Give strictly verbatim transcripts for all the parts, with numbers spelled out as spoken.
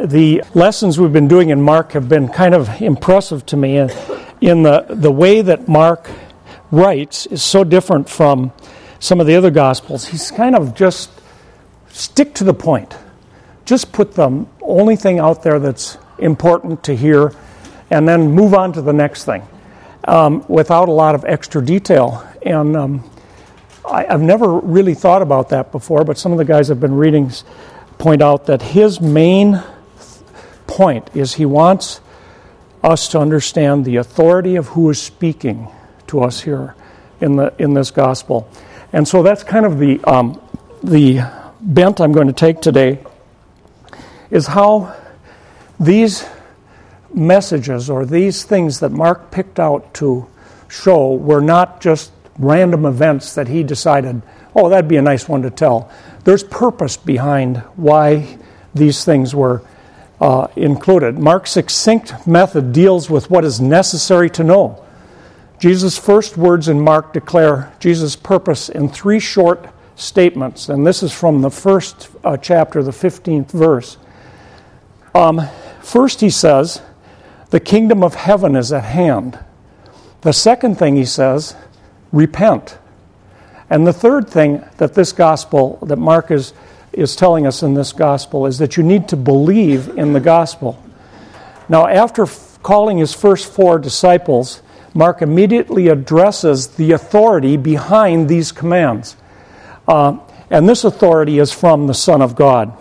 the lessons we've been doing in Mark have been kind of impressive to me. In the, the way that Mark writes is so different from some of the other Gospels. He's kind of just stick to the point. Just put the only thing out there that's important to hear and then move on to the next thing um, without a lot of extra detail. And um, I, I've never really thought about that before, but some of the guys I've been reading point out that his main point is he wants us to understand the authority of who is speaking to us here in the in this gospel. And so that's kind of the um, the bent I'm going to take today, is how these messages or these things that Mark picked out to show were not just random events that he decided, oh, that'd be a nice one to tell. There's purpose behind why these things were uh, included. Mark's succinct method deals with what is necessary to know. Jesus' first words in Mark declare Jesus' purpose in three short statements, and this is from the first uh, chapter, the fifteenth verse. Um, first he says, the kingdom of heaven is at hand. The second thing he says, repent. And the third thing that this gospel, that Mark is, is telling us in this gospel, is that you need to believe in the gospel. Now, after f- calling his first four disciples, Mark immediately addresses the authority behind these commands. Uh, and this authority is from the Son of God.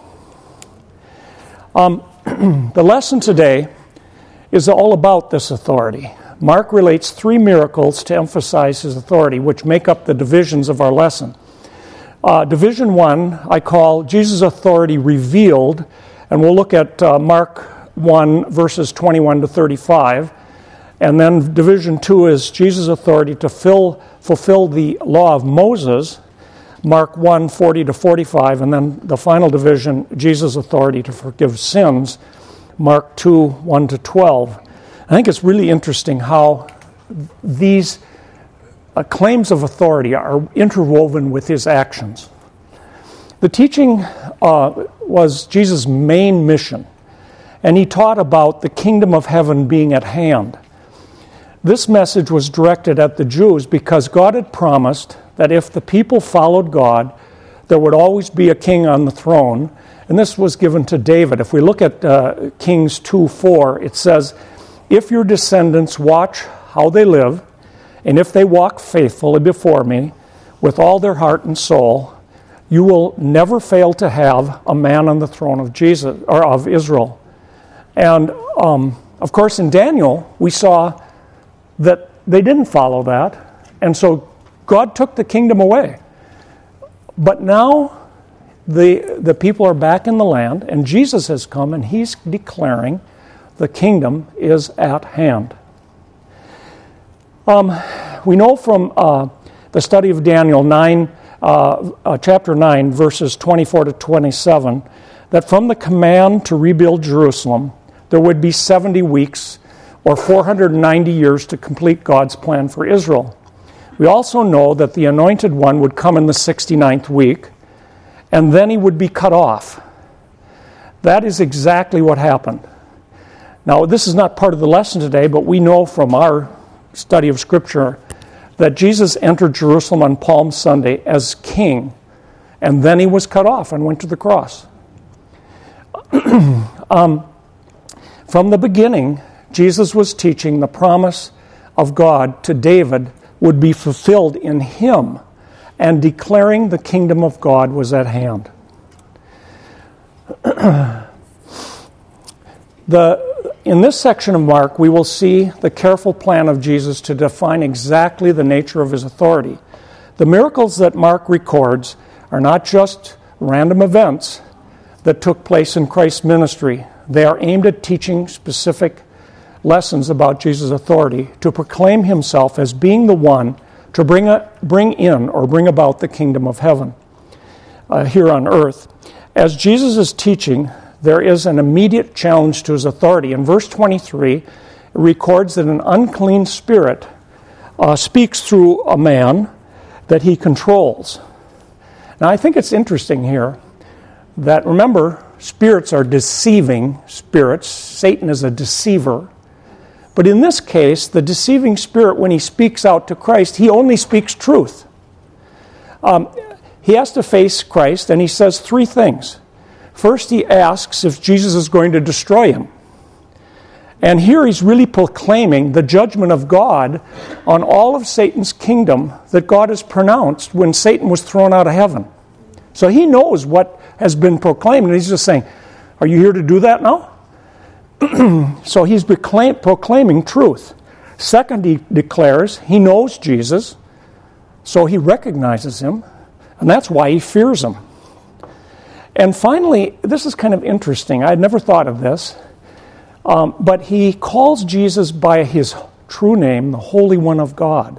Um, the lesson today is all about this authority. Mark relates three miracles to emphasize his authority, which make up the divisions of our lesson. Uh, division one, I call Jesus' authority revealed, and we'll look at uh, Mark one, verses twenty-one to thirty-five. And then division two is Jesus' authority to fill, fulfill the law of Moses, Mark one, forty to forty-five. And then the final division, Jesus' authority to forgive sins, Mark two, one to twelve. I think it's really interesting how these uh, claims of authority are interwoven with his actions. The teaching uh, was Jesus' main mission, and he taught about the kingdom of heaven being at hand. This message was directed at the Jews because God had promised that if the people followed God, there would always be a king on the throne, and this was given to David. If we look at uh, Kings two four, it says, if your descendants watch how they live, and if they walk faithfully before me with all their heart and soul, you will never fail to have a man on the throne of Jesus or of Israel. And um, of course, in Daniel, we saw that they didn't follow that, and so God took the kingdom away. But now the the people are back in the land, and Jesus has come, and he's declaring the kingdom is at hand. Um, we know from uh, the study of Daniel nine, uh, uh, chapter nine, verses twenty-four to twenty-seven, that from the command to rebuild Jerusalem, there would be seventy weeks, or four hundred ninety years, to complete God's plan for Israel. We also know that the Anointed One would come in the sixty-ninth week, and then he would be cut off. That is exactly what happened. Now, this is not part of the lesson today, but we know from our study of Scripture that Jesus entered Jerusalem on Palm Sunday as king, and then he was cut off and went to the cross. um, from the beginning, Jesus was teaching the promise of God to David would be fulfilled in him, and declaring the kingdom of God was at hand. the In this section of Mark, we will see the careful plan of Jesus to define exactly the nature of his authority. The miracles that Mark records are not just random events that took place in Christ's ministry. They are aimed at teaching specific lessons about Jesus' authority to proclaim himself as being the one to bring a, bring in or bring about the kingdom of heaven uh, here on earth. As Jesus is teaching, there is an immediate challenge to his authority. In verse twenty-three, it records that an unclean spirit uh, speaks through a man that he controls. Now, I think it's interesting here that, remember, spirits are deceiving spirits. Satan is a deceiver. But in this case, the deceiving spirit, when he speaks out to Christ, he only speaks truth. Um, he has to face Christ, and he says three things. First, he asks if Jesus is going to destroy him. And here he's really proclaiming the judgment of God on all of Satan's kingdom that God has pronounced when Satan was thrown out of heaven. So he knows what has been proclaimed, and he's just saying, are you here to do that now? So he's proclaim, proclaiming truth. Second, he declares he knows Jesus, so he recognizes him, and that's why he fears him. And finally, this is kind of interesting. I had never thought of this. Um, but he calls Jesus by his true name, the Holy One of God.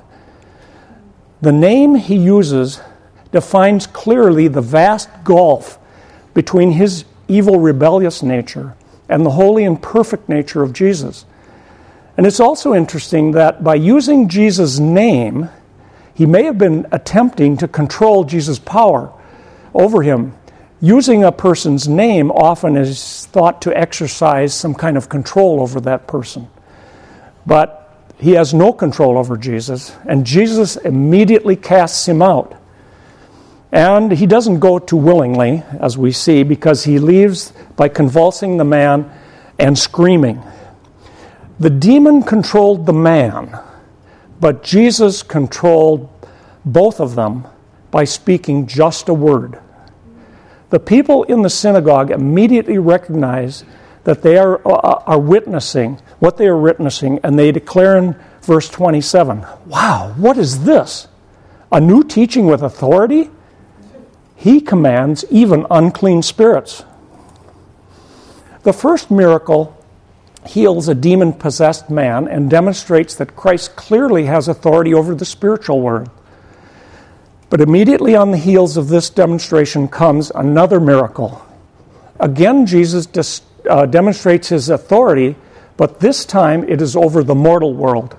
The name he uses defines clearly the vast gulf between his evil, rebellious nature and the holy and perfect nature of Jesus. And it's also interesting that by using Jesus' name, he may have been attempting to control Jesus' power over him. Using a person's name often is thought to exercise some kind of control over that person. But he has no control over Jesus, and Jesus immediately casts him out. And he doesn't go too willingly, as we see, because he leaves by convulsing the man and screaming. The demon controlled the man, but Jesus controlled both of them by speaking just a word. The people in the synagogue immediately recognize that they are, uh, are witnessing what they are witnessing, and they declare in verse twenty-seven, wow, what is this? A new teaching with authority? He commands even unclean spirits. The first miracle heals a demon-possessed man and demonstrates that Christ clearly has authority over the spiritual world. But immediately on the heels of this demonstration comes another miracle. Again, Jesus dis, uh, demonstrates his authority, but this time it is over the mortal world.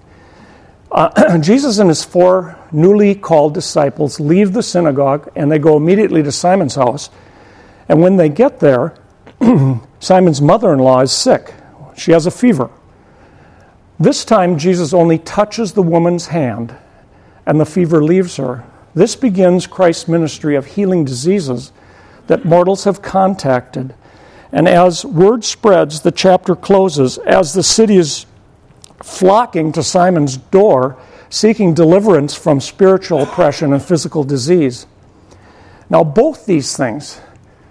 Uh, Jesus and his four newly called disciples leave the synagogue, and they go immediately to Simon's house. And when they get there, Simon's mother-in-law is sick. She has a fever. This time, Jesus only touches the woman's hand, and the fever leaves her. This begins Christ's ministry of healing diseases that mortals have contacted. And as word spreads, the chapter closes as the city is flocking to Simon's door, seeking deliverance from spiritual oppression and physical disease. Now, both these things,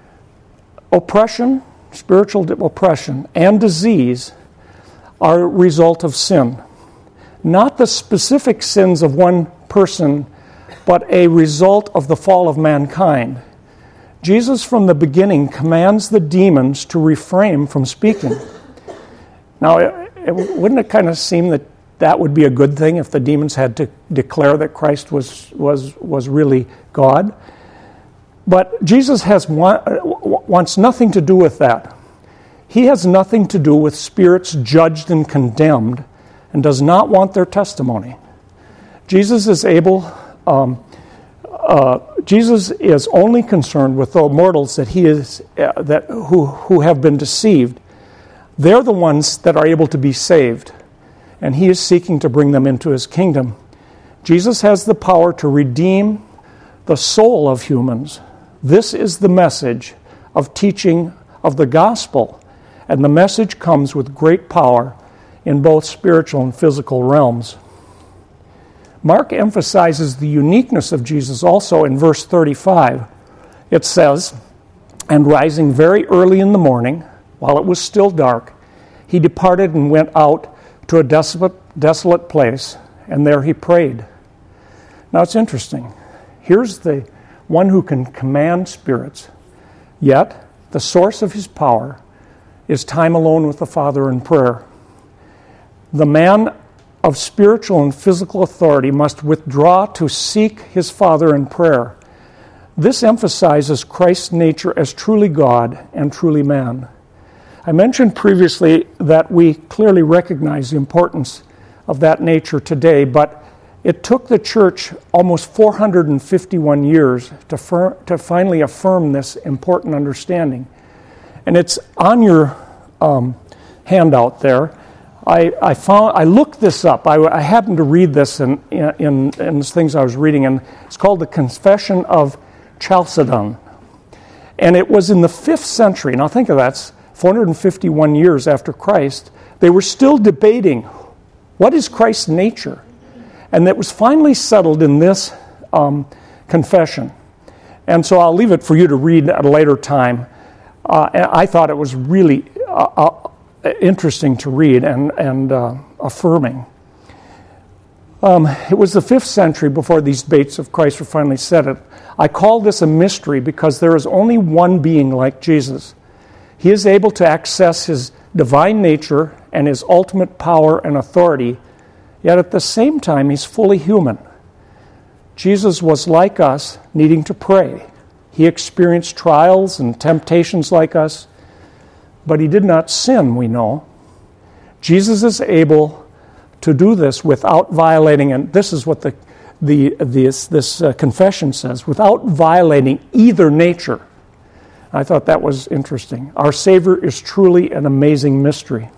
oppression, spiritual oppression, and disease, are a result of sin. Not the specific sins of one person, but a result of the fall of mankind. Jesus, from the beginning, commands the demons to refrain from speaking. Now, it, it, wouldn't it kind of seem that that would be a good thing if the demons had to declare that Christ was was was really God? But Jesus has wants nothing to do with that. He has nothing to do with spirits judged and condemned, and does not want their testimony. Jesus is able. Um, uh, Jesus is only concerned with the mortals that he is uh, that who who have been deceived. They're the ones that are able to be saved, and he is seeking to bring them into his kingdom. Jesus has the power to redeem the soul of humans. This is the message of teaching of the gospel, and the message comes with great power in both spiritual and physical realms. Mark emphasizes the uniqueness of Jesus also in verse thirty-five. It says, "And rising very early in the morning, while it was still dark, he departed and went out to a desolate, desolate place, and there he prayed." Now it's interesting. Here's the one who can command spirits, yet the source of his power is time alone with the Father in prayer. The man of spiritual and physical authority must withdraw to seek his Father in prayer. This emphasizes Christ's nature as truly God and truly man. I mentioned previously that we clearly recognize the importance of that nature today, but it took the church almost four hundred fifty-one years to, fir- to finally affirm this important understanding. And it's on your um, handout there. I, I found I looked this up. I, I happened to read this in, in, in things I was reading, and it's called the Confession of Chalcedon. And it was in the fifth century. Now think of that, it's four hundred fifty-one years after Christ. They were still debating, what is Christ's nature? And it was finally settled in this um, confession. And so I'll leave it for you to read at a later time. Uh, and I thought it was really uh, uh, interesting to read and, and uh, affirming. Um, it was the fifth century before these debates of Christ were finally settled. I call this a mystery because there is only one being like Jesus. He is able to access his divine nature and his ultimate power and authority, yet at the same time he's fully human. Jesus was like us, needing to pray. He experienced trials and temptations like us, but he did not sin, we know. Jesus is able to do this without violating, and this is what the, the this, this uh, confession says, without violating either nature. I thought that was interesting. Our Savior is truly an amazing mystery.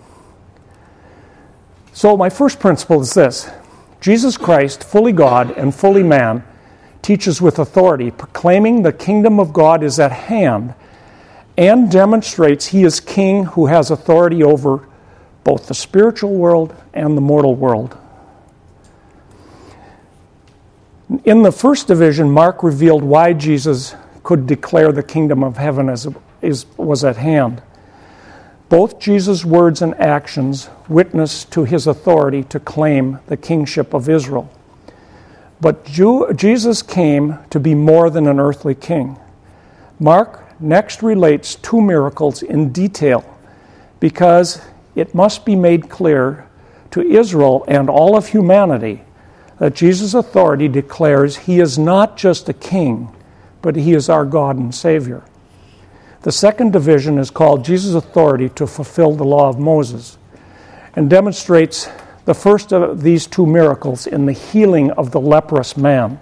So my first principle is this. Jesus Christ, fully God and fully man, teaches with authority, proclaiming the kingdom of God is at hand, and demonstrates he is king who has authority over both the spiritual world and the mortal world. In the first division, Mark revealed why Jesus could declare the kingdom of heaven as is, was at hand. Both Jesus' words and actions witness to his authority to claim the kingship of Israel. But Jew, Jesus came to be more than an earthly king. Mark next relates two miracles in detail because it must be made clear to Israel and all of humanity that Jesus' authority declares he is not just a king, but he is our God and Savior. The second division is called Jesus' authority to fulfill the law of Moses and demonstrates the first of these two miracles in the healing of the leprous man.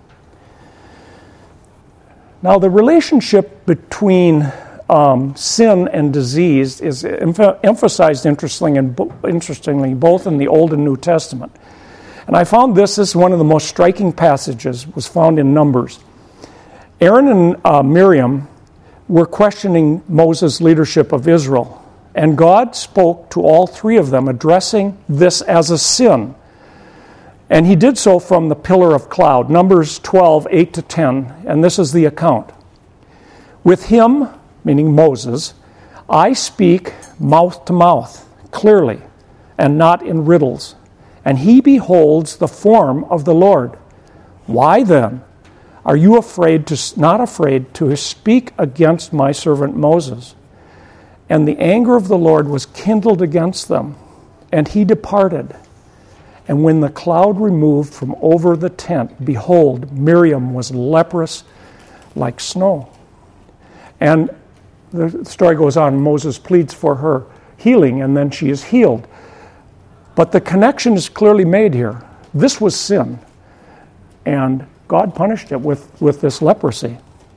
Now, the relationship between um, sin and disease is em- emphasized interestingly, and bo- interestingly both in the Old and New Testament. And I found this is one of the most striking passages, was found in Numbers. Aaron and uh, Miriam were questioning Moses' leadership of Israel. And God spoke to all three of them, addressing this as a sin. And he did so from the pillar of cloud, Numbers twelve, eight to ten, and this is the account. With him, meaning Moses, I speak mouth to mouth, clearly, and not in riddles. And he beholds the form of the Lord. Why then are you afraid to not afraid to speak against my servant Moses? And the anger of the Lord was kindled against them, and he departed. And when the cloud removed from over the tent, behold, Miriam was leprous like snow. And the story goes on, Moses pleads for her healing, and then she is healed. But the connection is clearly made here. This was sin, and God punished it with, with this leprosy.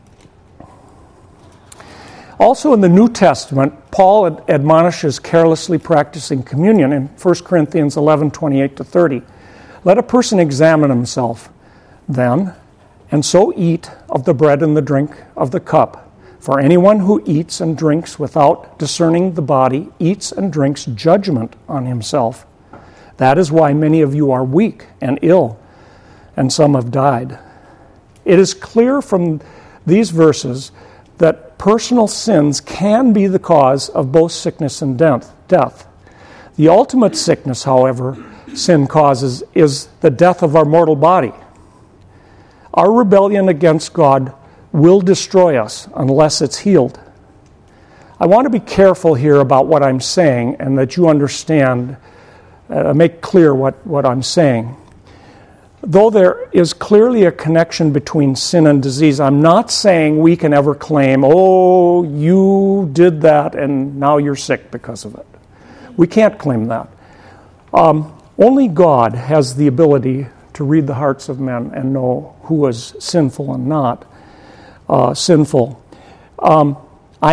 Also in the New Testament, Paul ad- admonishes carelessly practicing communion in First Corinthians eleven, twenty-eight to thirty. Let a person examine himself then, and so eat of the bread and the drink of the cup. For anyone who eats and drinks without discerning the body eats and drinks judgment on himself. That is why many of you are weak and ill, and some have died. It is clear from these verses that personal sins can be the cause of both sickness and death. The ultimate sickness, however, sin causes is the death of our mortal body. Our rebellion against God will destroy us unless it's healed. I want to be careful here about what I'm saying and that you understand, uh, make clear what, what I'm saying. Though there is clearly a connection between sin and disease, I'm not saying we can ever claim, oh, you did that and now you're sick because of it. We can't claim that. Um, only God has the ability to read the hearts of men and know who is sinful and not uh, sinful. Um, I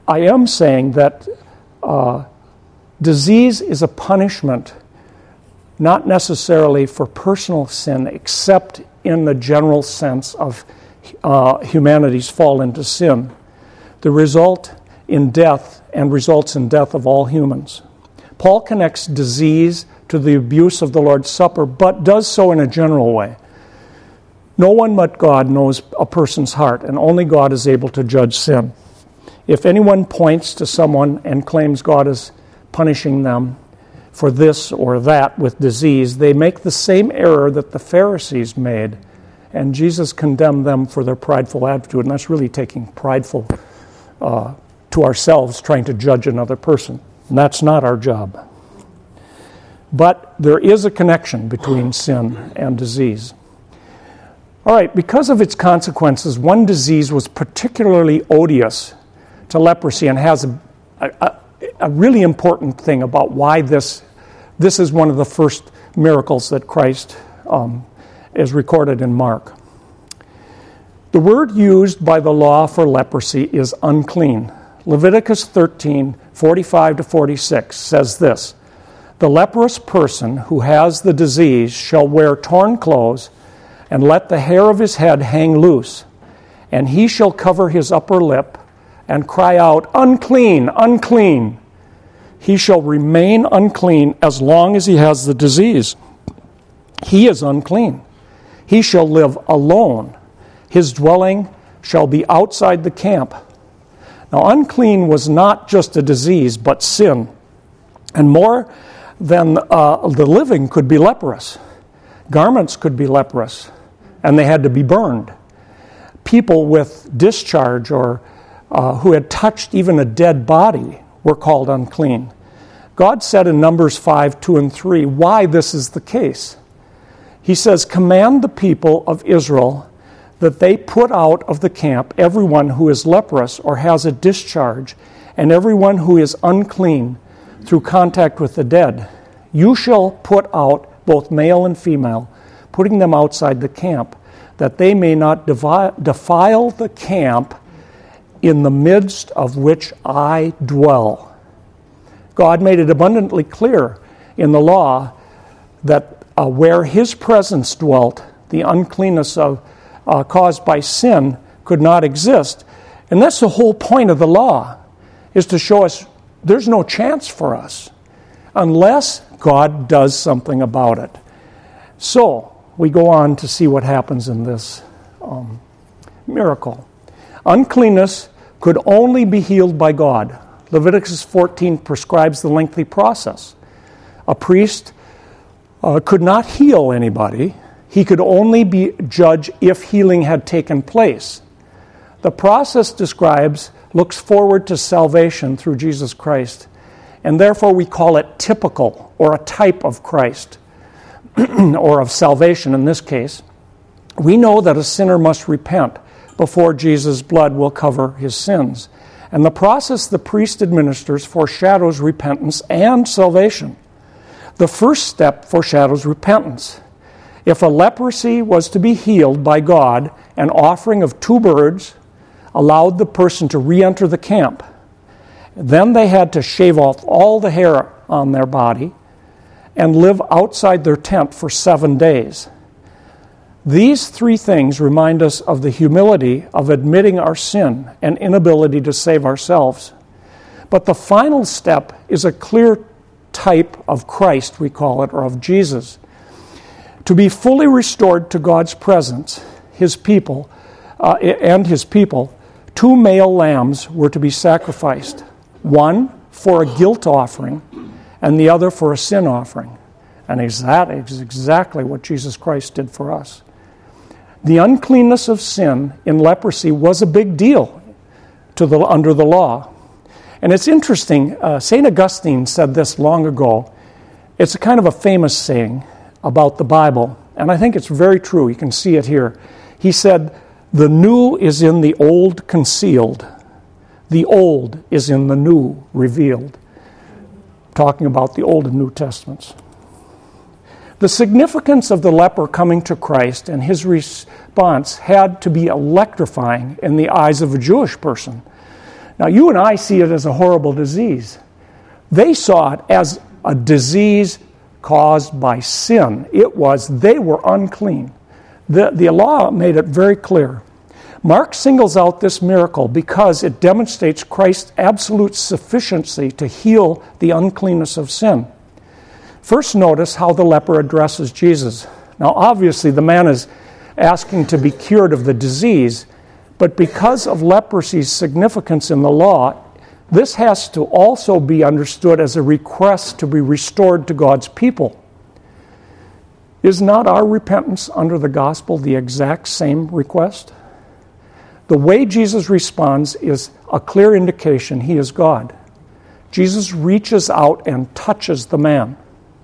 I am saying that uh, disease is a punishment, not necessarily for personal sin, except in the general sense of uh, humanity's fall into sin. The result in death and results in death of all humans. Paul connects disease to the abuse of the Lord's Supper, but does so in a general way. No one but God knows a person's heart, and only God is able to judge sin. If anyone points to someone and claims God is punishing them for this or that with disease, they make the same error that the Pharisees made, and Jesus condemned them for their prideful attitude, and that's really taking prideful uh, to ourselves, trying to judge another person. And that's not our job. But there is a connection between sin and disease. All right, because of its consequences, one disease was particularly odious to leprosy and has a, a, a really important thing about why this, this is one of the first miracles that Christ um, is recorded in Mark. The word used by the law for leprosy is unclean. Leviticus thirteen, forty-five to forty-six says this: "The leprous person who has the disease shall wear torn clothes and let the hair of his head hang loose, and he shall cover his upper lip and cry out, 'Unclean, unclean.' He shall remain unclean as long as he has the disease. He is unclean. He shall live alone. His dwelling shall be outside the camp." Now, unclean was not just a disease, but sin. And more than uh, the living could be leprous. Garments could be leprous, and they had to be burned. People with discharge or uh, who had touched even a dead body were called unclean. God said in Numbers five, two and three, why this is the case. He says, "Command the people of Israel that they put out of the camp everyone who is leprous or has a discharge, and everyone who is unclean through contact with the dead. You shall put out both male and female, putting them outside the camp, that they may not devi- defile the camp in the midst of which I dwell." God made it abundantly clear in the law that uh, where His presence dwelt, the uncleanness of uh, caused by sin could not exist. And that's the whole point of the law, is to show us there's no chance for us unless God does something about it. So, we go on to see what happens in this um, miracle. Uncleanness could only be healed by God. Leviticus fourteen prescribes the lengthy process. A priest uh, could not heal anybody. He could only be judge if healing had taken place. The process describes, looks forward to salvation through Jesus Christ, and therefore we call it typical, or a type of Christ, or of salvation in this case. We know that a sinner must repent before Jesus' blood will cover his sins. And the process the priest administers foreshadows repentance and salvation. The first step foreshadows repentance. If a leprosy was to be healed by God, an offering of two birds allowed the person to re-enter the camp. Then they had to shave off all the hair on their body and live outside their tent for seven days. These three things remind us of the humility of admitting our sin and inability to save ourselves. But the final step is a clear type of Christ, we call it, or of Jesus. To be fully restored to God's presence, His people, uh, and His people, two male lambs were to be sacrificed. One for a guilt offering, and the other for a sin offering. And that is exactly what Jesus Christ did for us. The uncleanness of sin in leprosy was a big deal to the, under the law. And it's interesting, uh, Saint Augustine said this long ago. It's a kind of a famous saying about the Bible, and I think it's very true. You can see it here. He said, "The new is in the old concealed. The old is in the new revealed." Talking about the Old and New Testaments. The significance of the leper coming to Christ and his response had to be electrifying in the eyes of a Jewish person. Now, you and I see it as a horrible disease. They saw it as a disease caused by sin. It was, they were unclean. The, the law made it very clear. Mark singles out this miracle because it demonstrates Christ's absolute sufficiency to heal the uncleanness of sin. First, notice how the leper addresses Jesus. Now, obviously, the man is asking to be cured of the disease, but because of leprosy's significance in the law, this has to also be understood as a request to be restored to God's people. Is not our repentance under the gospel the exact same request? The way Jesus responds is a clear indication he is God. Jesus reaches out and touches the man.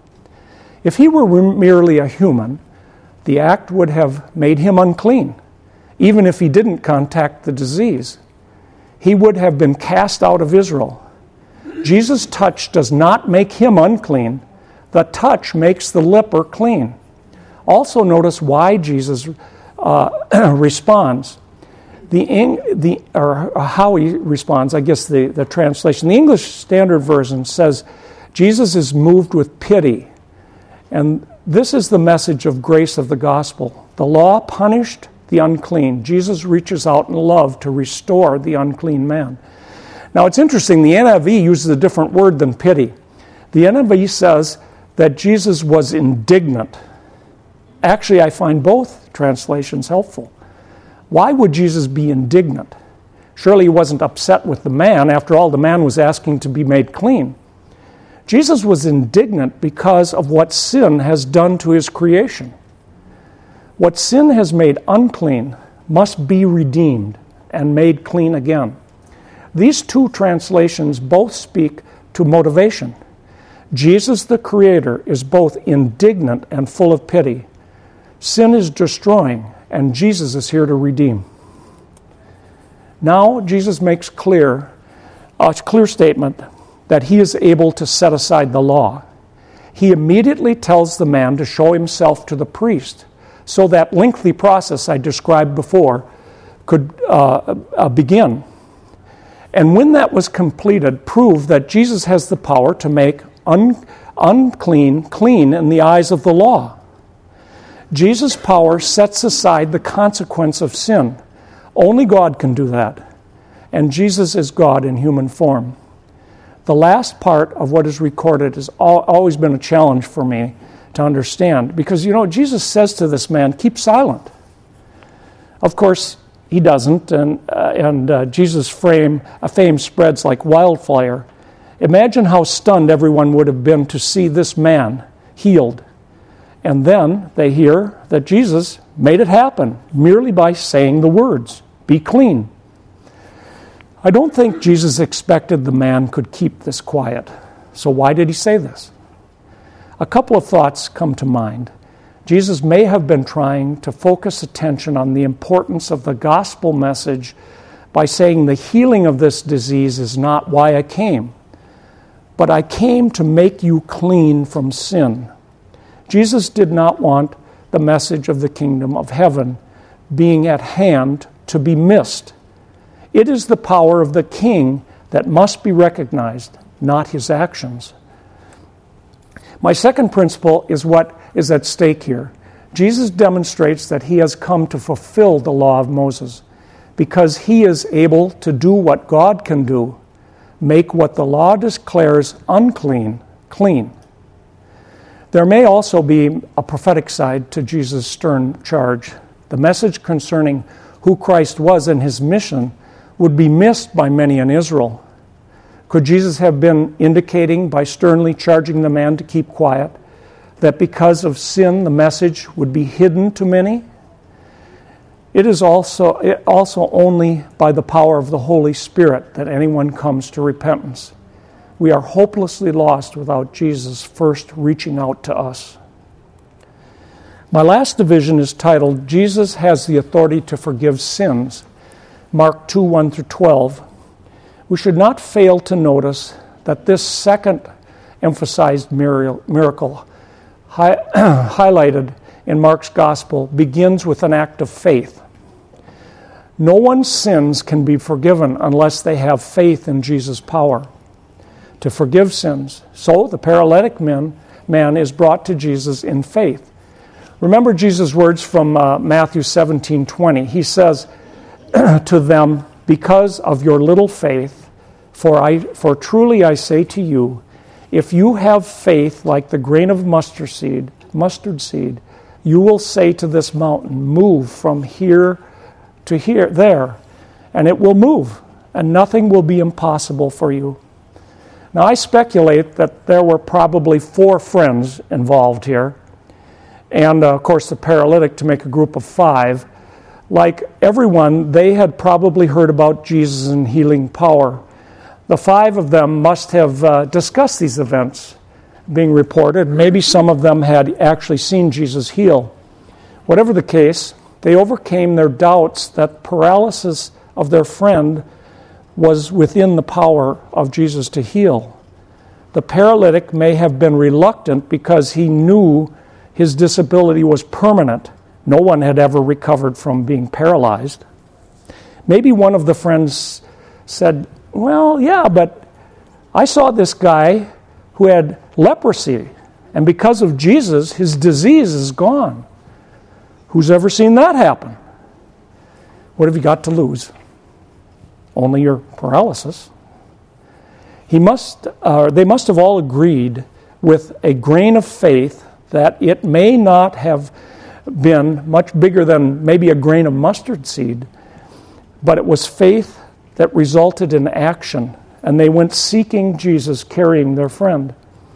If he were merely a human, the act would have made him unclean, even if he didn't contact the disease. He would have been cast out of Israel. Jesus' touch does not make him unclean. The touch makes the leper clean. Also notice why Jesus uh, responds. The, the or how he responds, I guess the, the translation. The English Standard Version says, Jesus is moved with pity. And this is the message of grace of the gospel. The law punished the unclean. Jesus reaches out in love to restore the unclean man. Now it's interesting, the N I V uses a different word than pity. The N I V says that Jesus was indignant. Actually, I find both translations helpful. Why would Jesus be indignant? Surely he wasn't upset with the man. After all, the man was asking to be made clean. Jesus was indignant because of what sin has done to his creation. What sin has made unclean must be redeemed and made clean again. These two translations both speak to motivation. Jesus, the Creator, is both indignant and full of pity. Sin is destroying, and Jesus is here to redeem. Now, Jesus makes clear, a clear statement that he is able to set aside the law. He immediately tells the man to show himself to the priest, so that lengthy process I described before could uh, uh, begin. And when that was completed, proved that Jesus has the power to make un- unclean clean in the eyes of the law. Jesus' power sets aside the consequence of sin. Only God can do that. And Jesus is God in human form. The last part of what is recorded has always been a challenge for me to understand. Because, you know, Jesus says to this man, keep silent. Of course, he doesn't, and, uh, and uh, Jesus' fame, uh, fame spreads like wildfire. Imagine how stunned everyone would have been to see this man healed. And then they hear that Jesus made it happen merely by saying the words, be clean. I don't think Jesus expected the man could keep this quiet. So why did he say this? A couple of thoughts come to mind. Jesus may have been trying to focus attention on the importance of the gospel message by saying the healing of this disease is not why I came, but I came to make you clean from sin. Jesus did not want the message of the kingdom of heaven being at hand to be missed. It is the power of the king that must be recognized, not his actions. My second principle is what is at stake here. Jesus demonstrates that he has come to fulfill the law of Moses because he is able to do what God can do, make what the law declares unclean, clean. There may also be a prophetic side to Jesus' stern charge. The message concerning who Christ was and his mission would be missed by many in Israel. Could Jesus have been indicating by sternly charging the man to keep quiet that because of sin the message would be hidden to many? It is also, it also only by the power of the Holy Spirit that anyone comes to repentance. We are hopelessly lost without Jesus first reaching out to us. My last division is titled, Jesus has the authority to forgive sins, Mark two, one through twelve. We should not fail to notice that this second emphasized miracle hi- highlighted in Mark's gospel begins with an act of faith. No one's sins can be forgiven unless they have faith in Jesus' power to forgive sins. So the paralytic man, man is brought to Jesus in faith. Remember Jesus' words from uh, Matthew seventeen twenty. He says to them, "Because of your little faith, for I, for truly I say to you, if you have faith like the grain of mustard seed, mustard seed, you will say to this mountain, move from here to here, there, and it will move, and nothing will be impossible for you." Now, I speculate that there were probably four friends involved here, and uh, of course the paralytic to make a group of five. Like everyone, they had probably heard about Jesus and healing power. The five of them must have uh, discussed these events being reported. Maybe some of them had actually seen Jesus heal. Whatever the case, they overcame their doubts that paralysis of their friend was within the power of Jesus to heal. The paralytic may have been reluctant because he knew his disability was permanent. No one had ever recovered from being paralyzed. Maybe one of the friends said, "Well, yeah, but I saw this guy who had leprosy, and because of Jesus, his disease is gone. Who's ever seen that happen? What have you got to lose? Only your paralysis." He must, uh, they must have all agreed with a grain of faith that it may not have been much bigger than maybe a grain of mustard seed, but it was faith that resulted in action, and they went seeking Jesus, carrying their friend.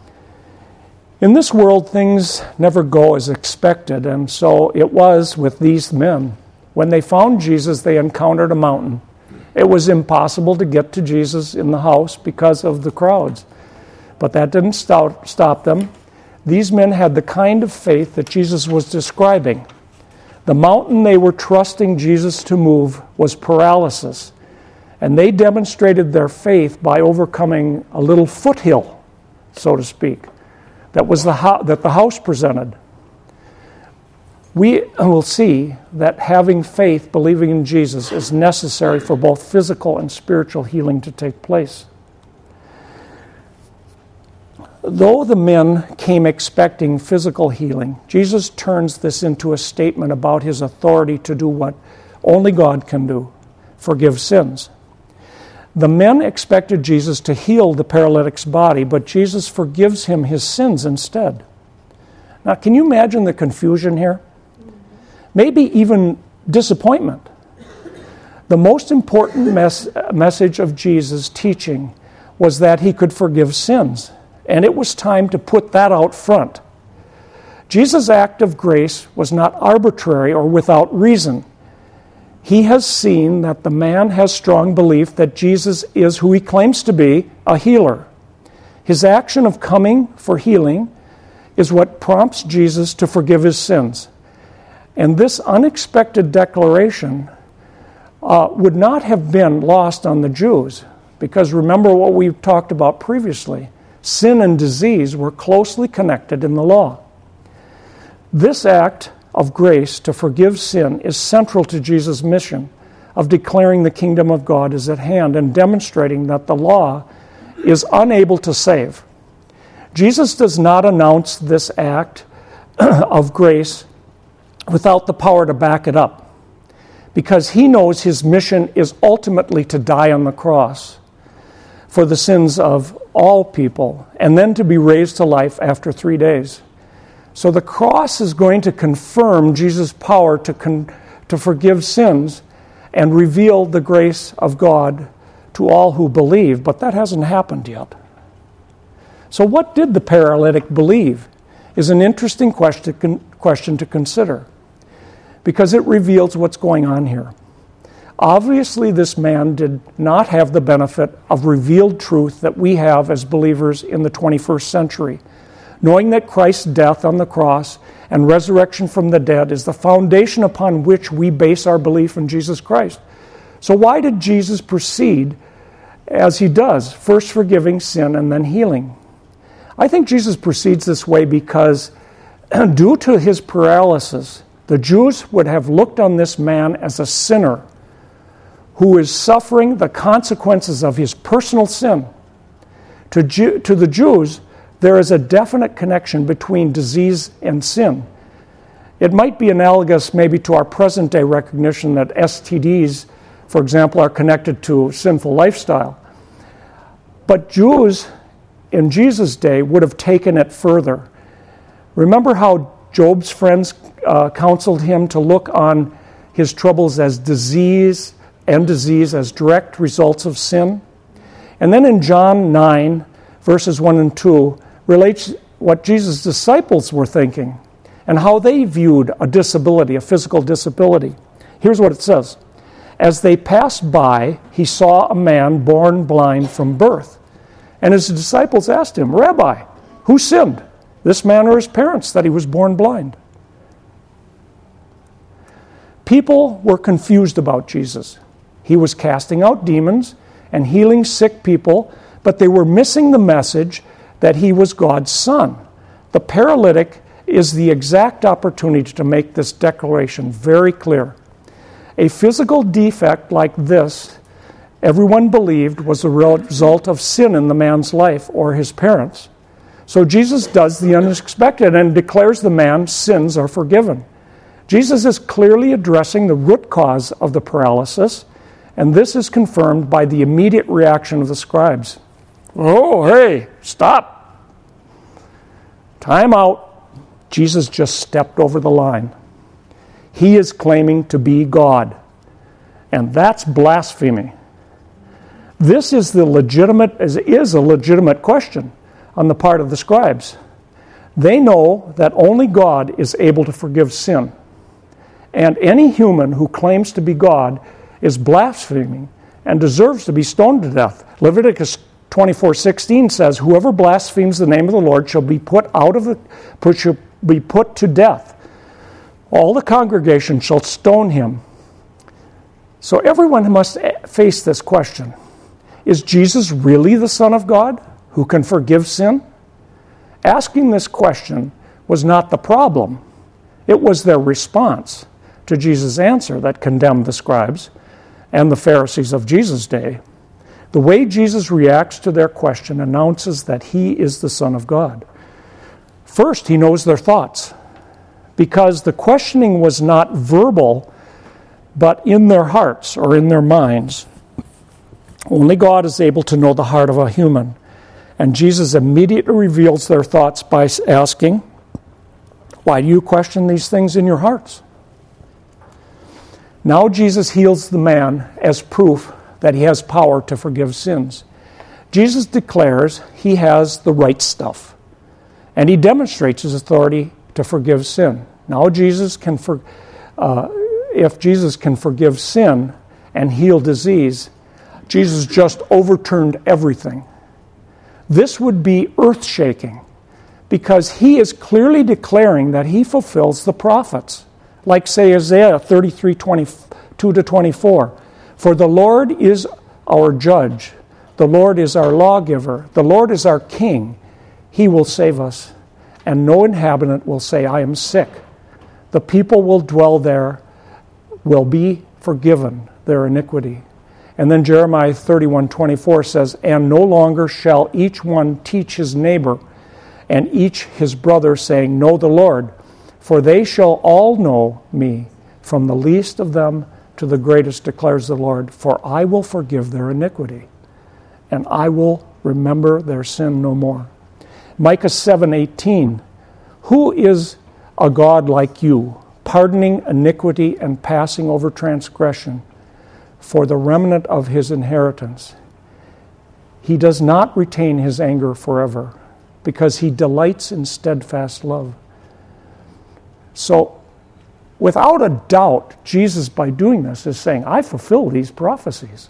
In this world, things never go as expected, and so it was with these men. When they found Jesus, they encountered a mountain. It was impossible to get to Jesus in the house because of the crowds, but that didn't stop, stop them. These men had the kind of faith that Jesus was describing. The mountain they were trusting Jesus to move was paralysis, and they demonstrated their faith by overcoming a little foothill, so to speak, that was the ho- that the house presented. We will see that having faith, believing in Jesus, is necessary for both physical and spiritual healing to take place. Though the men came expecting physical healing, Jesus turns this into a statement about his authority to do what only God can do, forgive sins. The men expected Jesus to heal the paralytic's body, but Jesus forgives him his sins instead. Now, can you imagine the confusion here? Maybe even disappointment. The most important mes- message of Jesus' teaching was that he could forgive sins, and it was time to put that out front. Jesus' act of grace was not arbitrary or without reason. He has seen that the man has strong belief that Jesus is who he claims to be, a healer. His action of coming for healing is what prompts Jesus to forgive his sins. And this unexpected declaration uh, would not have been lost on the Jews, because remember what we've talked about previously. Sin and disease were closely connected in the law. This act of grace to forgive sin is central to Jesus' mission of declaring the kingdom of God is at hand and demonstrating that the law is unable to save. Jesus does not announce this act of grace without the power to back it up, because he knows his mission is ultimately to die on the cross for the sins of all people, and then to be raised to life after three days. So the cross is going to confirm Jesus' power to, con- to forgive sins and reveal the grace of God to all who believe, but that hasn't happened yet. So what did the paralytic believe is an interesting question, con- question to consider, because it reveals what's going on here. Obviously, this man did not have the benefit of revealed truth that we have as believers in the twenty-first century, knowing that Christ's death on the cross and resurrection from the dead is the foundation upon which we base our belief in Jesus Christ. So why did Jesus proceed as he does, first forgiving sin and then healing? I think Jesus proceeds this way because due to his paralysis, the Jews would have looked on this man as a sinner who is suffering the consequences of his personal sin. To, Jew, to the Jews, there is a definite connection between disease and sin. It might be analogous maybe to our present-day recognition that S T Ds, for example, are connected to sinful lifestyle. But Jews in Jesus' day would have taken it further. Remember how Job's friends uh, counseled him to look on his troubles as disease and disease as direct results of sin? And then in John nine, verses one and two, relates what Jesus' disciples were thinking and how they viewed a disability, a physical disability. Here's what it says. As they passed by, he saw a man born blind from birth. And his disciples asked him, Rabbi, who sinned, this man or his parents, that he was born blind? People were confused about Jesus. He was casting out demons and healing sick people, but they were missing the message that he was God's son. The paralytic is the exact opportunity to make this declaration very clear. A physical defect like this, everyone believed, was the result of sin in the man's life or his parents. So Jesus does the unexpected and declares the man's sins are forgiven. Jesus is clearly addressing the root cause of the paralysis, and this is confirmed by the immediate reaction of the scribes. Oh, hey, stop. Time out. Jesus just stepped over the line. He is claiming to be God, and that's blasphemy. This is the legitimate is a legitimate question on the part of the scribes. They know that only God is able to forgive sin, and any human who claims to be God is blaspheming and deserves to be stoned to death. Leviticus twenty-four sixteen says, "Whoever blasphemes the name of the Lord shall be put out of the shall be put to death. All the congregation shall stone him." So everyone must face this question. Is Jesus really the Son of God who can forgive sin? Asking this question was not the problem. It was their response to Jesus' answer that condemned the scribes and the Pharisees of Jesus' day. The way Jesus reacts to their question announces that he is the Son of God. First, he knows their thoughts, because the questioning was not verbal, but in their hearts or in their minds. Only God is able to know the heart of a human. And Jesus immediately reveals their thoughts by asking, "Why do you question these things in your hearts?" Now Jesus heals the man as proof that he has power to forgive sins. Jesus declares he has the right stuff, and he demonstrates his authority to forgive sin. Now Jesus can, for, uh, if Jesus can forgive sin and heal disease, Jesus just overturned everything. This would be earth-shaking, because he is clearly declaring that he fulfills the prophets. Like, say, Isaiah thirty-three, twenty-two to twenty-four. For the Lord is our judge. The Lord is our lawgiver. The Lord is our king. He will save us. And no inhabitant will say, I am sick. The people will dwell there, will be forgiven their iniquity. And then Jeremiah thirty-one, twenty-four says, and no longer shall each one teach his neighbor and each his brother, saying, know the Lord. For they shall all know me, from the least of them to the greatest, declares the Lord. For I will forgive their iniquity, and I will remember their sin no more. Micah seven eighteen, who is a God like you, pardoning iniquity and passing over transgression for the remnant of his inheritance? He does not retain his anger forever, because he delights in steadfast love. So, without a doubt, Jesus, by doing this, is saying, I fulfill these prophecies.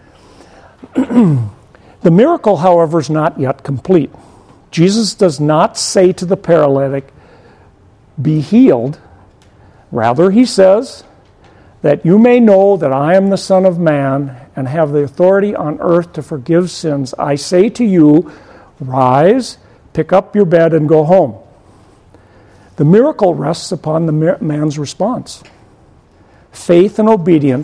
The miracle, however, is not yet complete. Jesus does not say to the paralytic, be healed. Rather, he says, that you may know that I am the Son of Man and have the authority on earth to forgive sins. I say to you, rise, pick up your bed, and go home. The miracle rests upon the man's response. Faith and obedience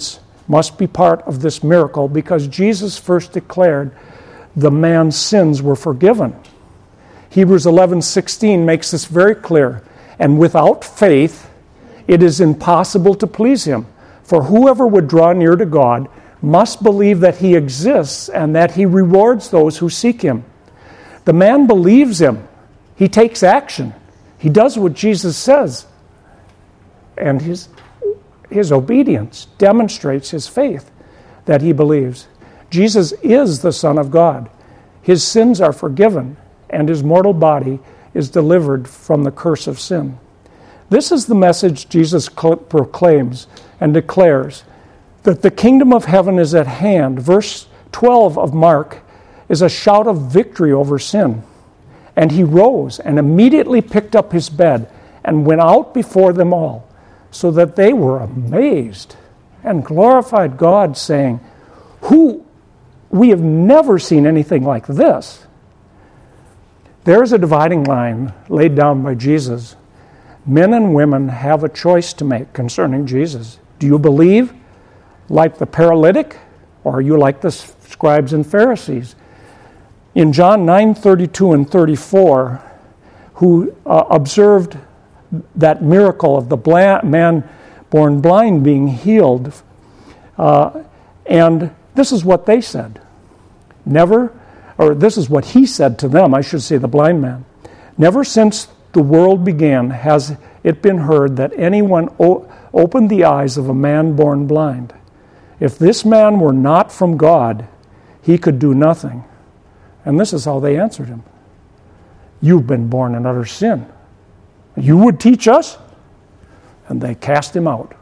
must be part of this miracle because Jesus first declared the man's sins were forgiven. Hebrews eleven sixteen makes this very clear. And without faith, it is impossible to please him. For whoever would draw near to God must believe that he exists and that he rewards those who seek him. The man believes him. He takes action. He does what Jesus says. And his, his obedience demonstrates his faith that he believes. Jesus is the Son of God. His sins are forgiven, and his mortal body is delivered from the curse of sin. This is the message Jesus proclaims and declares, that the kingdom of heaven is at hand. Verse twelve of Mark is a shout of victory over sin. And he rose and immediately picked up his bed and went out before them all, so that they were amazed and glorified God, saying, Who? We have never seen anything like this. There is a dividing line laid down by Jesus. Men and women have a choice to make concerning Jesus. Do you believe like the paralytic, or are you like the scribes and Pharisees? In John nine thirty-two and thirty-four, who uh, observed that miracle of the blind, man born blind being healed, uh, and this is what they said. Never, or this is what he said to them, I should say, the blind man. Never since the world began has it been heard that anyone o- opened the eyes of a man born blind. If this man were not from God, he could do nothing. And this is how they answered him. You've been born in utter sin. You would teach us? And they cast him out.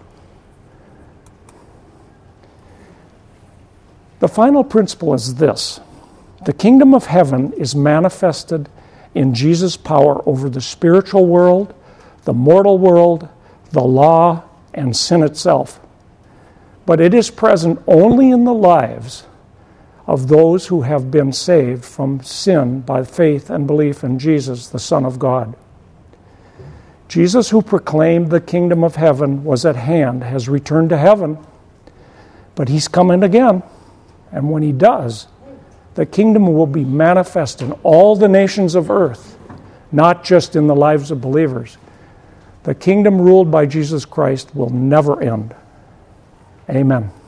The final principle is this. The kingdom of heaven is manifested in Jesus' power over the spiritual world, the mortal world, the law, and sin itself. But it is present only in the lives of those who have been saved from sin by faith and belief in Jesus, the Son of God. Jesus, who proclaimed the kingdom of heaven was at hand, has returned to heaven, but he's coming again. And when he does, the kingdom will be manifest in all the nations of earth, not just in the lives of believers. The kingdom ruled by Jesus Christ will never end. Amen.